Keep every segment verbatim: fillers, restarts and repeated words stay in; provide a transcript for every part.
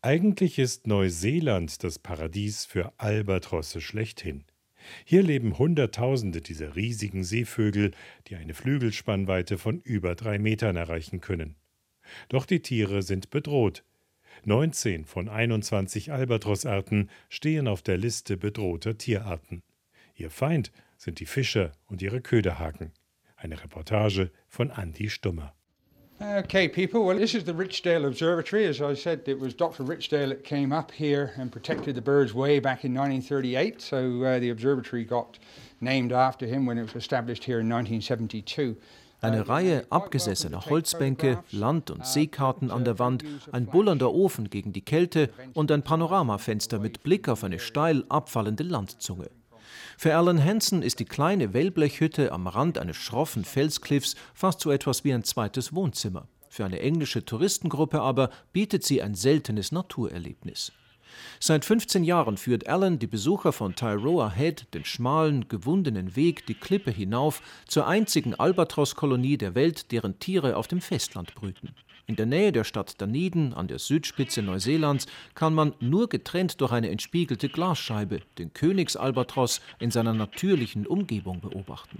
Eigentlich ist Neuseeland das Paradies für Albatrosse schlechthin. Hier leben Hunderttausende dieser riesigen Seevögel, die eine Flügelspannweite von über drei Metern erreichen können. Doch die Tiere sind bedroht. neunzehn von einundzwanzig Albatrossarten stehen auf der Liste bedrohter Tierarten. Ihr Feind sind die Fischer und ihre Köderhaken. Eine Reportage von Andi Stummer. Okay, people, well, this is the Richdale Observatory. As I said, it was Doctor Richdale that came up here and protected the birds way back in nineteen thirty-eight. So uh, the observatory got named after him when it was established here in nineteen seventy-two. Eine Reihe abgesessener Holzbänke, Land- und Seekarten an der Wand, ein bullernder Ofen gegen die Kälte und ein Panoramafenster mit Blick auf eine steil abfallende Landzunge. Für Alan Hansen ist die kleine Wellblechhütte am Rand eines schroffen Felskliffs fast so etwas wie ein zweites Wohnzimmer. Für eine englische Touristengruppe aber bietet sie ein seltenes Naturerlebnis. Seit fünfzehn Jahren führt Alan die Besucher von Tyroa Head den schmalen, gewundenen Weg die Klippe hinauf zur einzigen Albatross-Kolonie der Welt, deren Tiere auf dem Festland brüten. In der Nähe der Stadt Dunedin an der Südspitze Neuseelands kann man nur getrennt durch eine entspiegelte Glasscheibe den Königsalbatross in seiner natürlichen Umgebung beobachten.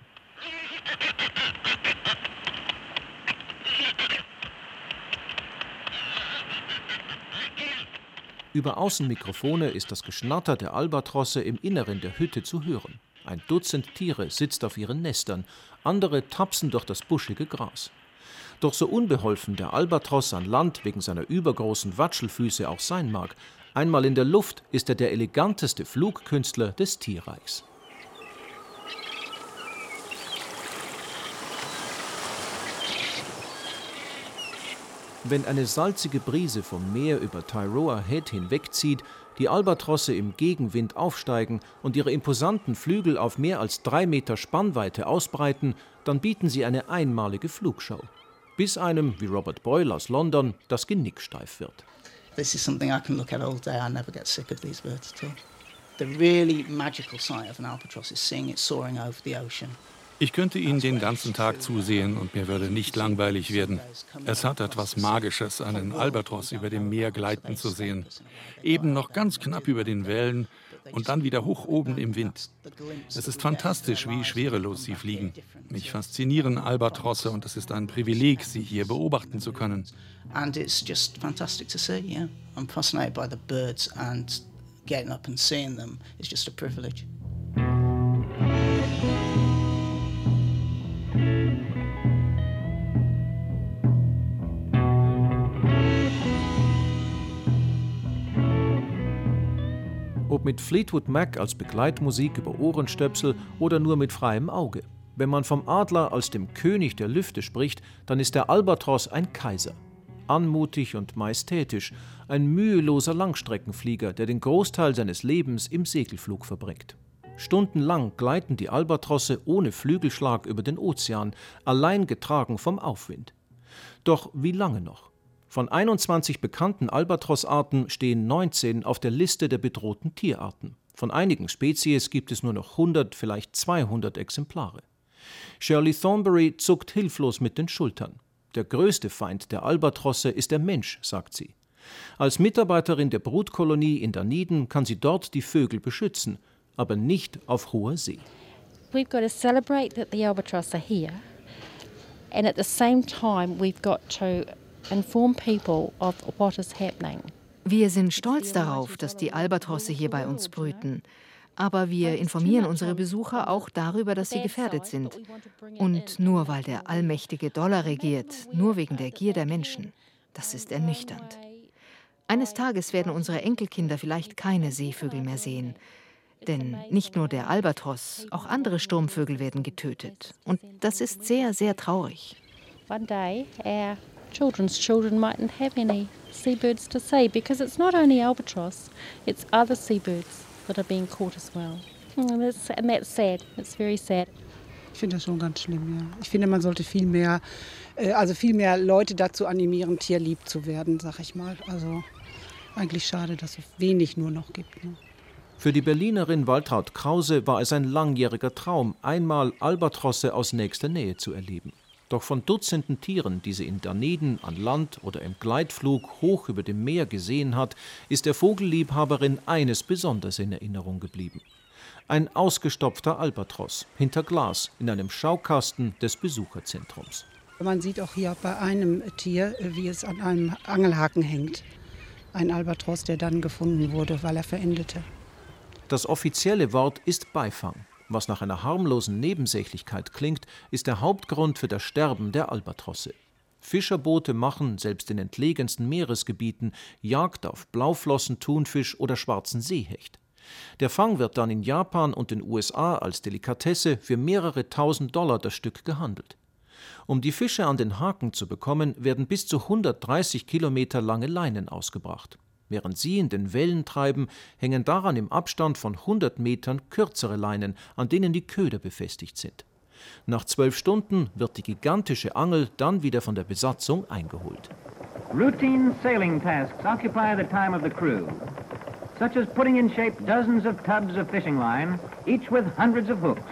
Über Außenmikrofone ist das Geschnatter der Albatrosse im Inneren der Hütte zu hören. Ein Dutzend Tiere sitzt auf ihren Nestern, andere tapsen durch das buschige Gras. Doch so unbeholfen der Albatross an Land wegen seiner übergroßen Watschelfüße auch sein mag, einmal in der Luft ist er der eleganteste Flugkünstler des Tierreichs. Wenn eine salzige Brise vom Meer über Tyroa Head hinwegzieht, die Albatrosse im Gegenwind aufsteigen und ihre imposanten Flügel auf mehr als drei Meter Spannweite ausbreiten, dann bieten sie eine einmalige Flugschau. Bis einem, wie Robert Boyle aus London, das Genick steif wird. This is something I can look at all day. I never get sick of these birds at all. The really magical sight of an albatross is seeing it soaring over the ocean. Ich könnte Ihnen den ganzen Tag zusehen und mir würde nicht langweilig werden. Es hat etwas Magisches, einen Albatross über dem Meer gleiten zu sehen. Eben noch ganz knapp über den Wellen und dann wieder hoch oben im Wind. Es ist fantastisch, wie schwerelos sie fliegen. Mich faszinieren Albatrosse und es ist ein Privileg, sie hier beobachten zu können. And it's just fantastic to see, yeah. I'm fascinated by the birds and getting up and seeing them is just a privilege. Ob mit Fleetwood Mac als Begleitmusik über Ohrenstöpsel oder nur mit freiem Auge. Wenn man vom Adler als dem König der Lüfte spricht, dann ist der Albatross ein Kaiser. Anmutig und majestätisch, ein müheloser Langstreckenflieger, der den Großteil seines Lebens im Segelflug verbringt. Stundenlang gleiten die Albatrosse ohne Flügelschlag über den Ozean, allein getragen vom Aufwind. Doch wie lange noch? Von einundzwanzig bekannten Albatrossarten stehen neunzehn auf der Liste der bedrohten Tierarten. Von einigen Spezies gibt es nur noch hundert, vielleicht zweihundert Exemplare. Shirley Thornberry zuckt hilflos mit den Schultern. Der größte Feind der Albatrosse ist der Mensch, sagt sie. Als Mitarbeiterin der Brutkolonie in Dunedin kann sie dort die Vögel beschützen, aber nicht auf hoher See. We've got to celebrate that the albatross are here, and at the same time we've got to inform people of what is happening. Wir sind stolz darauf, dass die Albatrosse hier bei uns brüten. Aber wir informieren unsere Besucher auch darüber, dass sie gefährdet sind. Und nur weil der allmächtige Dollar regiert, nur wegen der Gier der Menschen, das ist ernüchternd. Eines Tages werden unsere Enkelkinder vielleicht keine Seevögel mehr sehen. Denn nicht nur der Albatross, auch andere Sturmvögel werden getötet. Und das ist sehr, sehr traurig. One day our children's children mightn't have any seabirds to see, because it's not only albatross, it's other seabirds that are being caught as well. And that's, and that's sad. It's very sad. Ich finde das schon ganz schlimm, ja. Ich finde, man sollte viel mehr, äh, also viel mehr Leute dazu animieren, tierlieb zu werden, sag ich mal. Also eigentlich schade, dass es wenig nur noch gibt. Ne? Für die Berlinerin Waltraud Krause war es ein langjähriger Traum, einmal Albatrosse aus nächster Nähe zu erleben. Doch von Dutzenden Tieren, die sie in Daneden, an Land oder im Gleitflug hoch über dem Meer gesehen hat, ist der Vogelliebhaberin eines besonders in Erinnerung geblieben. Ein ausgestopfter Albatros hinter Glas in einem Schaukasten des Besucherzentrums. Man sieht auch hier bei einem Tier, wie es an einem Angelhaken hängt. Ein Albatros, der dann gefunden wurde, weil er verendete. Das offizielle Wort ist Beifang. Was nach einer harmlosen Nebensächlichkeit klingt, ist der Hauptgrund für das Sterben der Albatrosse. Fischerboote machen, selbst in entlegensten Meeresgebieten, Jagd auf Blauflossen, Thunfisch oder schwarzen Seehecht. Der Fang wird dann in Japan und den U S A als Delikatesse für mehrere tausend Dollar das Stück gehandelt. Um die Fische an den Haken zu bekommen, werden bis zu hundertdreißig Kilometer lange Leinen ausgebracht. Während sie in den Wellen treiben, hängen daran im Abstand von hundert Metern kürzere Leinen, an denen die Köder befestigt sind. Nach zwölf Stunden wird die gigantische Angel dann wieder von der Besatzung eingeholt. Routine sailing tasks occupy the time of the crew, such as putting in shape dozens of tubs of fishing line, each with hundreds of hooks.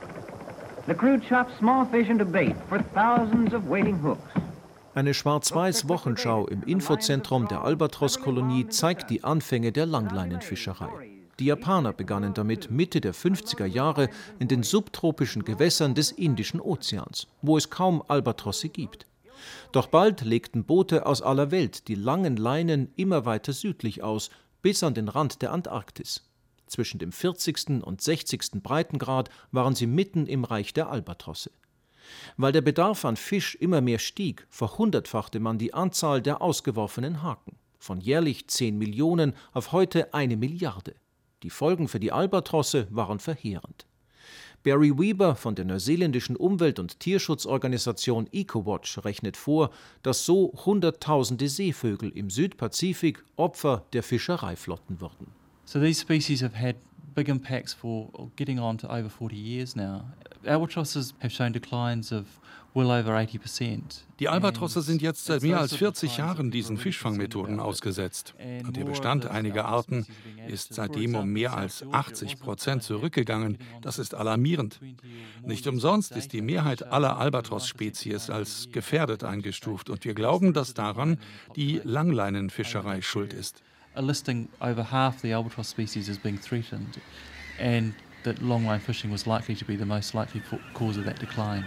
The crew chops small fish into bait for thousands of waiting hooks. Eine Schwarz-Weiß-Wochenschau im Infozentrum der Albatros-Kolonie zeigt die Anfänge der Langleinenfischerei. Die Japaner begannen damit Mitte der fünfziger Jahre in den subtropischen Gewässern des Indischen Ozeans, wo es kaum Albatrosse gibt. Doch bald legten Boote aus aller Welt die langen Leinen immer weiter südlich aus, bis an den Rand der Antarktis. Zwischen dem vierzigsten und sechzigsten Breitengrad waren sie mitten im Reich der Albatrosse. Weil der Bedarf an Fisch immer mehr stieg, verhundertfachte man die Anzahl der ausgeworfenen Haken. Von jährlich zehn Millionen auf heute eine Milliarde. Die Folgen für die Albatrosse waren verheerend. Barry Weber von der neuseeländischen Umwelt- und Tierschutzorganisation Ecowatch rechnet vor, dass so Hunderttausende Seevögel im Südpazifik Opfer der Fischereiflotten wurden. So these species have had big impacts for getting on to over forty years now. Albatrosses have shown declines of well over eighty percent. Die Albatrosse sind jetzt seit mehr als vierzig Jahren diesen Fischfangmethoden ausgesetzt. Und der Bestand einiger Arten ist seitdem um mehr als achtzig Prozent zurückgegangen. Das ist alarmierend. Nicht umsonst ist die Mehrheit aller Albatros-Spezies als gefährdet eingestuft. Und wir glauben, dass daran die Langleinenfischerei schuld ist. A listing over half the albatross species as being threatened, and that longline fishing was likely to be the most likely cause of that decline.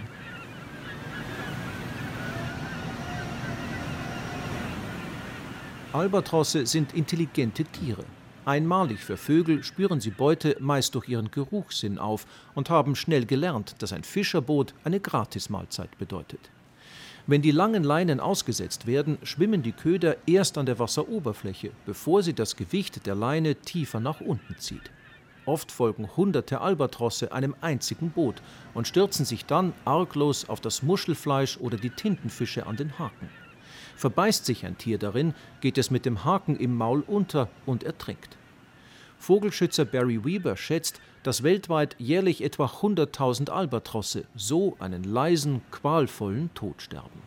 Albatrosse sind intelligente Tiere. Einmalig für Vögel spüren sie Beute meist durch ihren Geruchssinn auf und haben schnell gelernt, dass ein Fischerboot eine Gratismahlzeit bedeutet. Wenn die langen Leinen ausgesetzt werden, schwimmen die Köder erst an der Wasseroberfläche, bevor sie das Gewicht der Leine tiefer nach unten zieht. Oft folgen hunderte Albatrosse einem einzigen Boot und stürzen sich dann arglos auf das Muschelfleisch oder die Tintenfische an den Haken. Verbeißt sich ein Tier darin, geht es mit dem Haken im Maul unter und ertrinkt. Vogelschützer Barry Weber schätzt, dass weltweit jährlich etwa hunderttausend Albatrosse so einen leisen, qualvollen Tod sterben.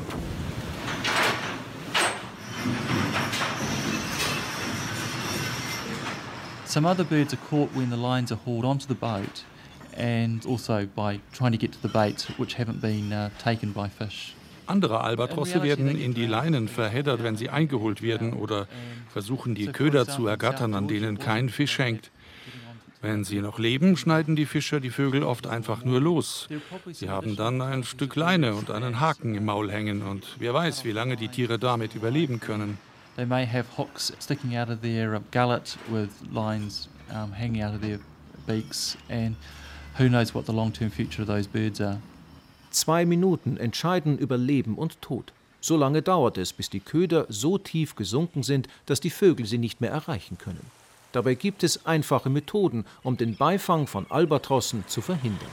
Some other birds are caught when the lines are hauled onto the boat, and also by trying to get to the bait, which haven't been uh, taken by fish. Andere Albatrosse werden in die Leinen verheddert, wenn sie eingeholt werden, oder versuchen, die Köder zu ergattern, an denen kein Fisch hängt. Wenn sie noch leben, schneiden die Fischer die Vögel oft einfach nur los. Sie haben dann ein Stück Leine und einen Haken im Maul hängen, und wer weiß, wie lange die Tiere damit überleben können. They may have hooks sticking out of their gullet with lines um, hanging out of their beaks, and who knows what the long-term future of those birds are. Zwei Minuten entscheiden über Leben und Tod. So lange dauert es, bis die Köder so tief gesunken sind, dass die Vögel sie nicht mehr erreichen können. Dabei gibt es einfache Methoden, um den Beifang von Albatrossen zu verhindern.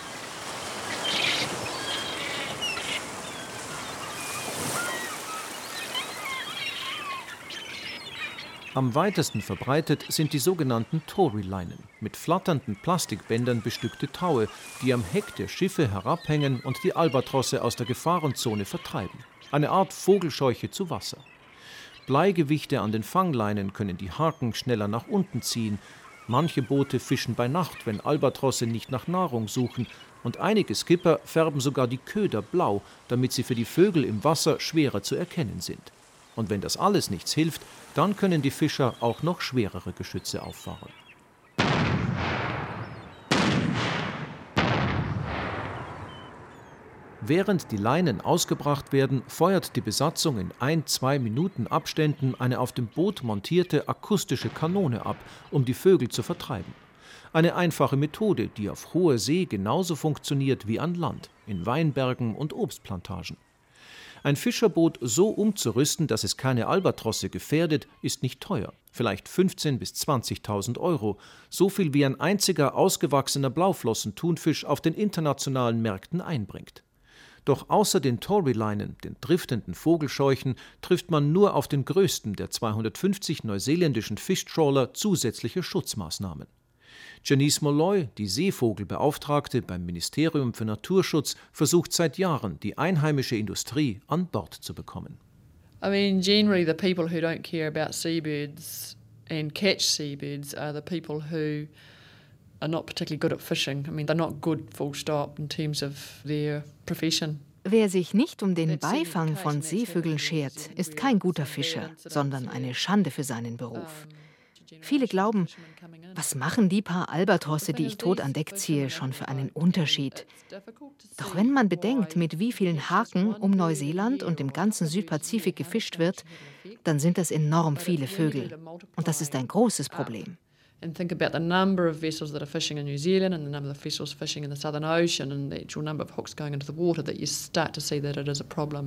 Am weitesten verbreitet sind die sogenannten Tory-Leinen, mit flatternden Plastikbändern bestückte Taue, die am Heck der Schiffe herabhängen und die Albatrosse aus der Gefahrenzone vertreiben. Eine Art Vogelscheuche zu Wasser. Bleigewichte an den Fangleinen können die Haken schneller nach unten ziehen. Manche Boote fischen bei Nacht, wenn Albatrosse nicht nach Nahrung suchen. Und einige Skipper färben sogar die Köder blau, damit sie für die Vögel im Wasser schwerer zu erkennen sind. Und wenn das alles nichts hilft, dann können die Fischer auch noch schwerere Geschütze auffahren. Während die Leinen ausgebracht werden, feuert die Besatzung in ein-, zwei Minuten Abständen eine auf dem Boot montierte akustische Kanone ab, um die Vögel zu vertreiben. Eine einfache Methode, die auf hoher See genauso funktioniert wie an Land, in Weinbergen und Obstplantagen. Ein Fischerboot so umzurüsten, dass es keine Albatrosse gefährdet, ist nicht teuer. Vielleicht fünfzehntausend bis zwanzigtausend Euro. So viel wie ein einziger ausgewachsener Blauflossenthunfisch auf den internationalen Märkten einbringt. Doch außer den Tory-Leinen, den driftenden Vogelscheuchen, trifft man nur auf den größten der zweihundertfünfzig neuseeländischen Fischtrawler zusätzliche Schutzmaßnahmen. Janice Molloy, die Seevogelbeauftragte beim Ministerium für Naturschutz, versucht seit Jahren, die einheimische Industrie an Bord zu bekommen. I mean, generally the people who don't care about seabirds and catch seabirds are the people who are not particularly good at fishing. I mean, they're not good, full stop, in terms of their profession. Wer sich nicht um den Beifang von Seevögeln schert, ist kein guter Fischer, sondern eine Schande für seinen Beruf. Viele glauben, was machen die paar Albatrosse, die ich tot an Deck ziehe, schon für einen Unterschied? Doch wenn man bedenkt, mit wie vielen Haken um Neuseeland und im ganzen Südpazifik gefischt wird, dann sind das enorm viele Vögel. Und das ist ein großes Problem. And think about the number of vessels that are fishing in New Zealand and the number of vessels fishing in the Southern Ocean and the actual number of hooks going into the water, that you start to see that it is a problem.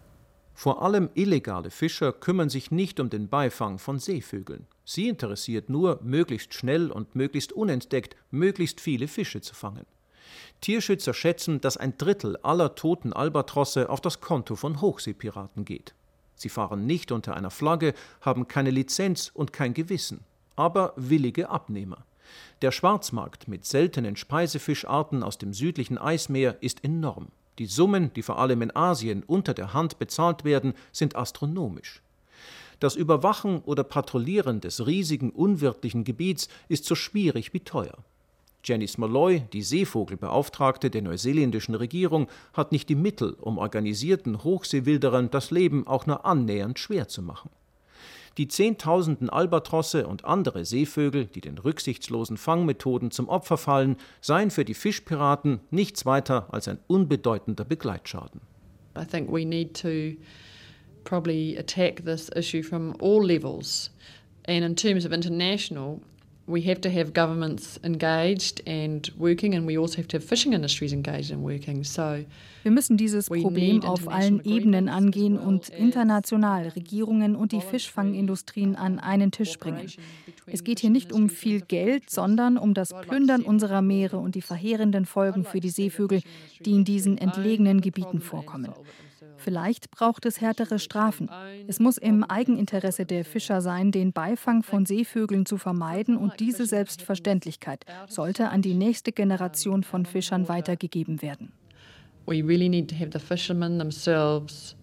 Vor allem illegale Fischer kümmern sich nicht um den Beifang von Seevögeln. Sie interessiert nur, möglichst schnell und möglichst unentdeckt möglichst viele Fische zu fangen. Tierschützer schätzen, dass ein Drittel aller toten Albatrosse auf das Konto von Hochseepiraten geht. Sie fahren nicht unter einer Flagge, haben keine Lizenz und kein Gewissen, aber willige Abnehmer. Der Schwarzmarkt mit seltenen Speisefischarten aus dem südlichen Eismeer ist enorm. Die Summen, die vor allem in Asien unter der Hand bezahlt werden, sind astronomisch. Das Überwachen oder Patrouillieren des riesigen, unwirtlichen Gebiets ist so schwierig wie teuer. Janice Molloy, die Seevogelbeauftragte der neuseeländischen Regierung, hat nicht die Mittel, um organisierten Hochseewilderern das Leben auch nur annähernd schwer zu machen. Die Zehntausenden Albatrosse und andere Seevögel, die den rücksichtslosen Fangmethoden zum Opfer fallen, seien für die Fischpiraten nichts weiter als ein unbedeutender Begleitschaden. I think we need to probably attack this issue from all levels. And in terms of international, we have to have governments engaged and working, and we also have to have fishing industries engaged and working. So wir müssen dieses Problem auf allen Ebenen angehen und international Regierungen und die Fischfangindustrien an einen Tisch bringen. Es geht hier nicht um viel Geld, sondern um das Plündern unserer Meere und die verheerenden Folgen für die Seevögel, die in diesen entlegenen Gebieten vorkommen. Vielleicht braucht es härtere Strafen. Es muss im Eigeninteresse der Fischer sein, den Beifang von Seevögeln zu vermeiden, und diese Selbstverständlichkeit sollte an die nächste Generation von Fischern weitergegeben werden. We really need to have the fishermen themselves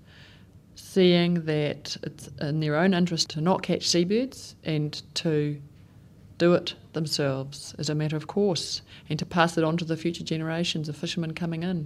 seeing that it's in their own interest to not catch seabirds and to do it themselves as a matter of course and to pass it on to the future generations of fishermen coming in.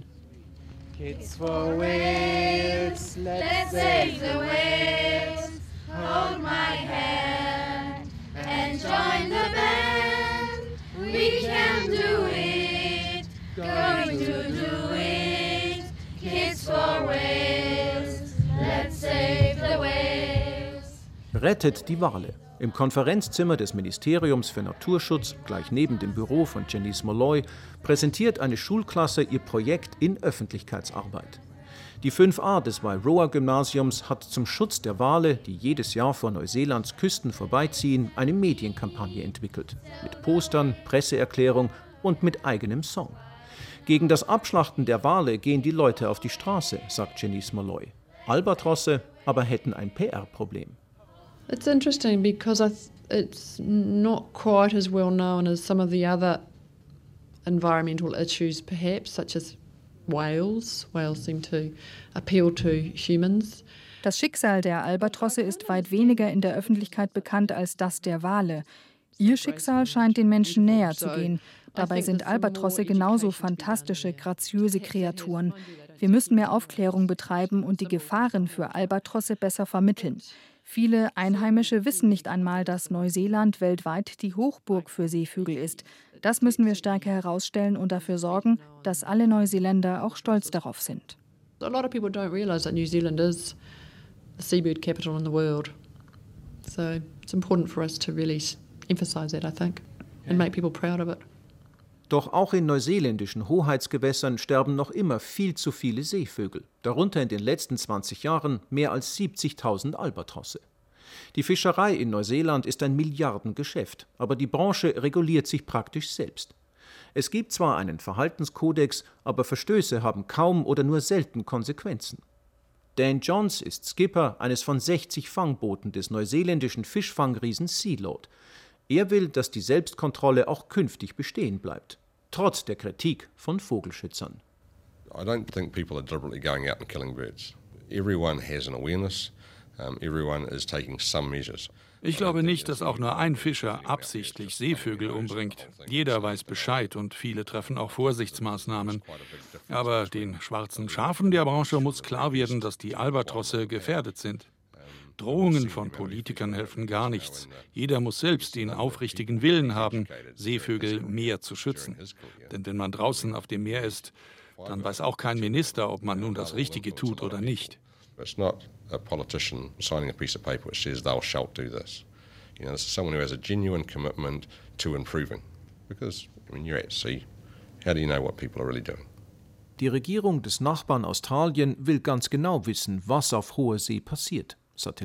Kids for whales, let's save the whales. Hold my hand and join the band. We can do it, going to do it. Kids for whales, let's save the whales. Rettet die Wale. Im Konferenzzimmer des Ministeriums für Naturschutz, gleich neben dem Büro von Janice Molloy, präsentiert eine Schulklasse ihr Projekt in Öffentlichkeitsarbeit. Die fünf a des Wairoa-Gymnasiums hat zum Schutz der Wale, die jedes Jahr vor Neuseelands Küsten vorbeiziehen, eine Medienkampagne entwickelt. Mit Postern, Presseerklärung und mit eigenem Song. Gegen das Abschlachten der Wale gehen die Leute auf die Straße, sagt Janice Molloy. Albatrosse aber hätten ein P R-Problem. It's interesting because I th- it's not quite as well known as some of the other environmental issues, perhaps, such as whales. Whales seem to appeal to humans. Das Schicksal der Albatrosse ist weit weniger in der Öffentlichkeit bekannt als das der Wale. Ihr Schicksal scheint den Menschen näher zu gehen. Dabei sind Albatrosse genauso fantastische, graziöse Kreaturen. Wir müssen mehr Aufklärung betreiben und die Gefahren für Albatrosse besser vermitteln. Viele Einheimische wissen nicht einmal, dass Neuseeland weltweit die Hochburg für Seevögel ist. Das müssen wir stärker herausstellen und dafür sorgen, dass alle Neuseeländer auch stolz darauf sind. A lot of people don't realise that New Zealand is the seabird capital in the world. So it's important for us to really emphasise that, I think, and make people proud of it. Doch auch in neuseeländischen Hoheitsgewässern sterben noch immer viel zu viele Seevögel, darunter in den letzten zwanzig Jahren mehr als siebzigtausend Albatrosse. Die Fischerei in Neuseeland ist ein Milliardengeschäft, aber die Branche reguliert sich praktisch selbst. Es gibt zwar einen Verhaltenskodex, aber Verstöße haben kaum oder nur selten Konsequenzen. Dan Johns ist Skipper eines von sechzig Fangbooten des neuseeländischen Fischfangriesen Sealord. Er will, dass die Selbstkontrolle auch künftig bestehen bleibt, trotz der Kritik von Vogelschützern. I don't think people are deliberately going out and killing birds. Everyone has an awareness. Um, everyone is taking some measures. Ich glaube nicht, dass auch nur ein Fischer absichtlich Seevögel umbringt. Jeder weiß Bescheid und viele treffen auch Vorsichtsmaßnahmen. Aber den schwarzen Schafen der Branche muss klar werden, dass die Albatrosse gefährdet sind. Drohungen von Politikern helfen gar nichts. Jeder muss selbst den aufrichtigen Willen haben, Seevögel mehr zu schützen. Denn wenn man draußen auf dem Meer ist, dann weiß auch kein Minister, ob man nun das Richtige tut oder nicht. It's not a politician signing a piece of paper which says thou shalt do this. You know, this is someone who has a genuine commitment to improving. Because when you're at sea, how do you know what people are really doing? Die Regierung des Nachbarn Australien will ganz genau wissen, was auf hoher See passiert.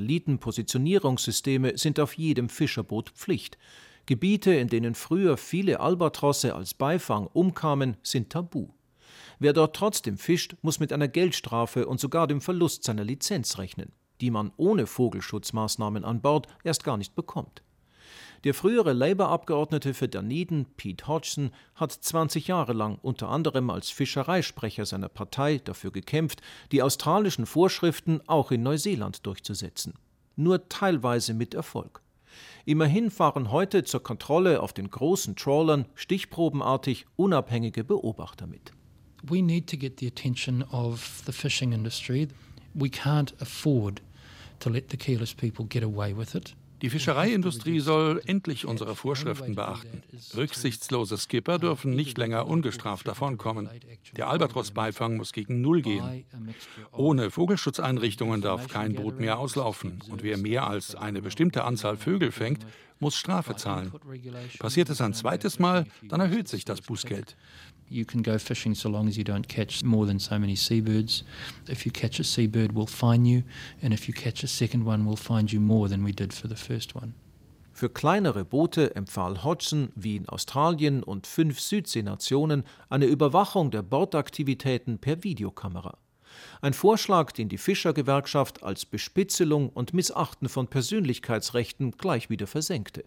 Satellitenpositionierungssysteme sind auf jedem Fischerboot Pflicht. Gebiete, in denen früher viele Albatrosse als Beifang umkamen, sind tabu. Wer dort trotzdem fischt, muss mit einer Geldstrafe und sogar dem Verlust seiner Lizenz rechnen, die man ohne Vogelschutzmaßnahmen an Bord erst gar nicht bekommt. Der frühere Labour-Abgeordnete für Dunedin, Pete Hodgson, hat zwanzig Jahre lang unter anderem als Fischereisprecher seiner Partei dafür gekämpft, die australischen Vorschriften auch in Neuseeland durchzusetzen. Nur teilweise mit Erfolg. Immerhin fahren heute zur Kontrolle auf den großen Trawlern stichprobenartig unabhängige Beobachter mit. We need to get the attention of the fishing industry. We can't afford to let the careless people get away with it. Die Fischereiindustrie soll endlich unsere Vorschriften beachten. Rücksichtslose Skipper dürfen nicht länger ungestraft davonkommen. Der Albatros-Beifang muss gegen Null gehen. Ohne Vogelschutzeinrichtungen darf kein Boot mehr auslaufen. Und wer mehr als eine bestimmte Anzahl Vögel fängt, muss Strafe zahlen. Passiert es ein zweites Mal, dann erhöht sich das Bußgeld. You can go fishing so long as you don't catch more than so many seabirds. If you catch a seabird, we'll fine you, and if you catch a second one, we'll fine you more than we did for the first one. Für kleinere Boote empfahl Hodgson, wie in Australien und fünf Südseenationen, eine Überwachung der Bordaktivitäten per Videokamera. Ein Vorschlag, den die Fischergewerkschaft als Bespitzelung und Missachten von Persönlichkeitsrechten gleich wieder versenkte.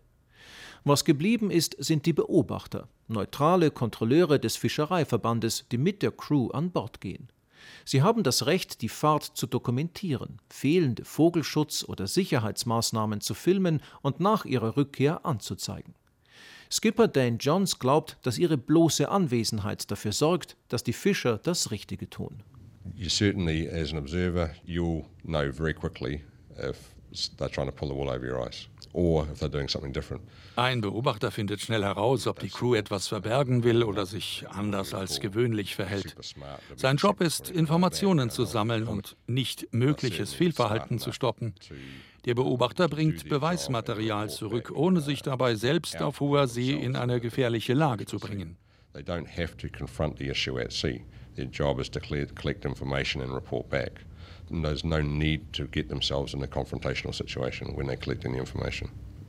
Was geblieben ist, sind die Beobachter, neutrale Kontrolleure des Fischereiverbandes, die mit der Crew an Bord gehen. Sie haben das Recht, die Fahrt zu dokumentieren, fehlende Vogelschutz- oder Sicherheitsmaßnahmen zu filmen und nach ihrer Rückkehr anzuzeigen. Skipper Dan Johns glaubt, dass ihre bloße Anwesenheit dafür sorgt, dass die Fischer das Richtige tun. You certainly, as an observer, you'll know very quickly if they're trying to pull the wool over your eyes. Or if they're doing something different. Ein Beobachter findet schnell heraus, ob die Crew etwas verbergen will oder sich anders als gewöhnlich verhält. Sein Job ist, Informationen zu sammeln und nicht mögliches Fehlverhalten zu stoppen. Der Beobachter bringt Beweismaterial zurück, ohne sich dabei selbst auf hoher See in eine gefährliche Lage zu bringen. They don't have to confront the issue at sea. Their job is to collect information and report back. And there's no need to get themselves in a confrontational situation when they're collecting the information.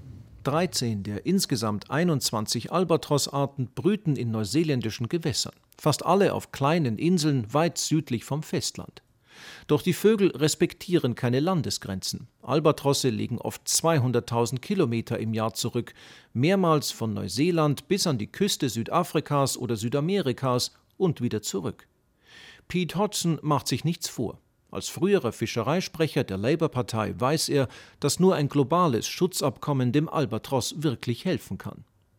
dreizehn der insgesamt einundzwanzig Albatrossarten brüten in neuseeländischen Gewässern, fast alle auf kleinen Inseln weit südlich vom Festland. Doch die Vögel respektieren keine Landesgrenzen. Albatrosse legen oft zweihunderttausend Kilometer im Jahr zurück, mehrmals von Neuseeland bis an die Küste Südafrikas oder Südamerikas und wieder zurück. Pete Hodgson macht sich nichts vor. Als früherer Fischereisprecher der Labour-Partei weiß er, dass nur ein globales Schutzabkommen dem Albatros wirklich helfen kann.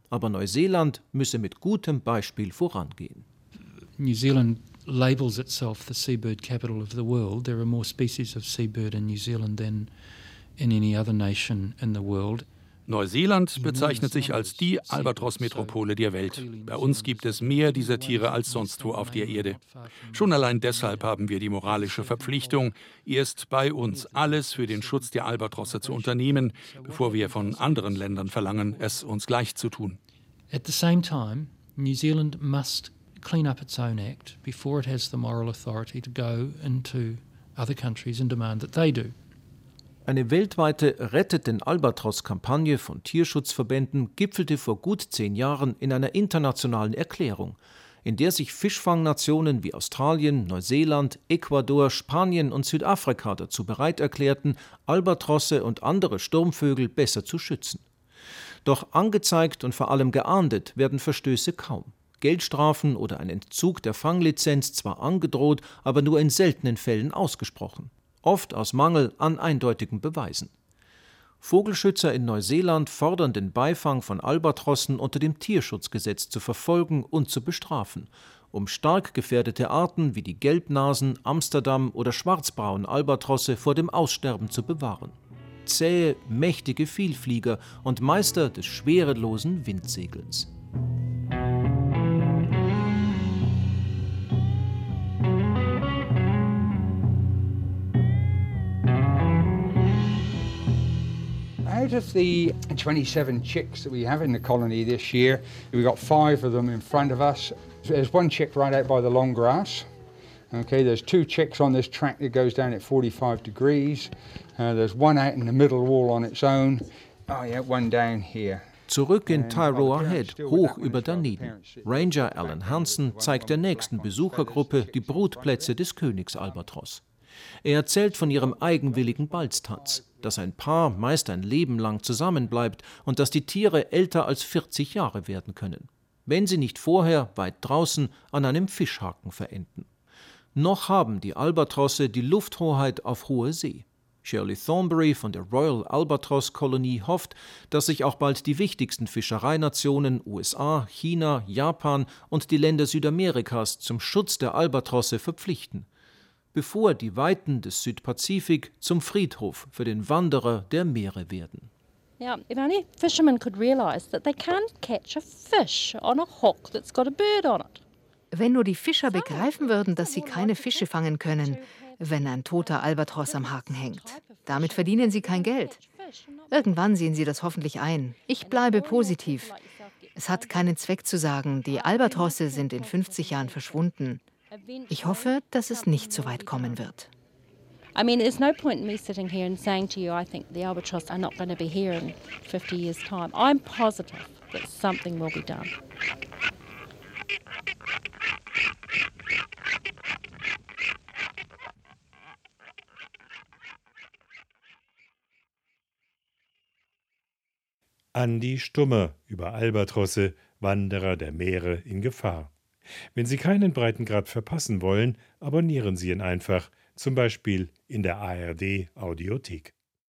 Aber Neuseeland müsse mit gutem Beispiel vorangehen. New Zealand labels itself the seabird capital of the world. There are more species of seabird in New Zealand than in any other nation in the world. Neuseeland bezeichnet sich als die Albatros-Metropole der Welt. Bei uns gibt es mehr dieser Tiere als sonst wo auf der Erde. Schon allein deshalb haben wir die moralische Verpflichtung, erst bei uns alles für den Schutz der Albatrosse zu unternehmen, bevor wir von anderen Ländern verlangen, es uns gleich zu tun. At the same time, New Zealand must clean up its own act before it has the moral authority to go into other countries and demand that they do. Eine weltweite Rettet den Albatros-Kampagne von Tierschutzverbänden gipfelte vor gut zehn Jahren in einer internationalen Erklärung, in der sich Fischfangnationen wie Australien, Neuseeland, Ecuador, Spanien und Südafrika dazu bereit erklärten, Albatrosse und andere Sturmvögel besser zu schützen. Doch angezeigt und vor allem geahndet werden Verstöße kaum. Geldstrafen oder ein Entzug der Fanglizenz zwar angedroht, aber nur in seltenen Fällen ausgesprochen. Oft aus Mangel an eindeutigen Beweisen. Vogelschützer in Neuseeland fordern den Beifang von Albatrossen unter dem Tierschutzgesetz zu verfolgen und zu bestrafen, um stark gefährdete Arten wie die Gelbnasen, Amsterdam- oder Schwarzbraun-Albatrosse vor dem Aussterben zu bewahren. Zähe, mächtige Vielflieger und Meister des schwerelosen Windsegelns. Out of the twenty-seven chicks that we have in the colony this year, we've got five of them in front of us. There's one chick right out by the long grass. Okay, there's two chicks on this track that goes down at forty-five degrees. Uh, there's one out in the middle wall on its own. Oh yeah, one down here. Zurück in Tairoa Head, hoch über Dunedin. Ranger Alan Hansen zeigt der nächsten Besuchergruppe die Brutplätze des Königsalbatros. Er erzählt von ihrem eigenwilligen Balztanz, dass ein Paar meist ein Leben lang zusammenbleibt und dass die Tiere älter als vierzig Jahre werden können, wenn sie nicht vorher weit draußen an einem Fischhaken verenden. Noch haben die Albatrosse die Lufthoheit auf hoher See. Shirley Thornbury von der Royal Albatross Kolonie hofft, dass sich auch bald die wichtigsten Fischereinationen U S A, China, Japan und die Länder Südamerikas zum Schutz der Albatrosse verpflichten, bevor die Weiten des Südpazifik zum Friedhof für den Wanderer der Meere werden. Now, if only fishermen could realise that they can't catch a fish on a hook that's got a bird on it. Wenn nur die Fischer begreifen würden, dass sie keine Fische fangen können, wenn ein toter Albatros am Haken hängt. Damit verdienen sie kein Geld. Irgendwann sehen sie das hoffentlich ein. Ich bleibe positiv. Es hat keinen Zweck zu sagen, die Albatrosse sind in fünfzig Jahren verschwunden. Ich hoffe, dass es nicht so weit kommen wird. I mean, there's no point in me sitting here and saying to you, I think the albatross are not going to be here in fifty years' time. I'm positive that something will be done. Andi Stummer über Albatrosse, Wanderer der Meere in Gefahr. Wenn Sie keinen Breitengrad verpassen wollen, abonnieren Sie ihn einfach, zum Beispiel in der A R D Audiothek.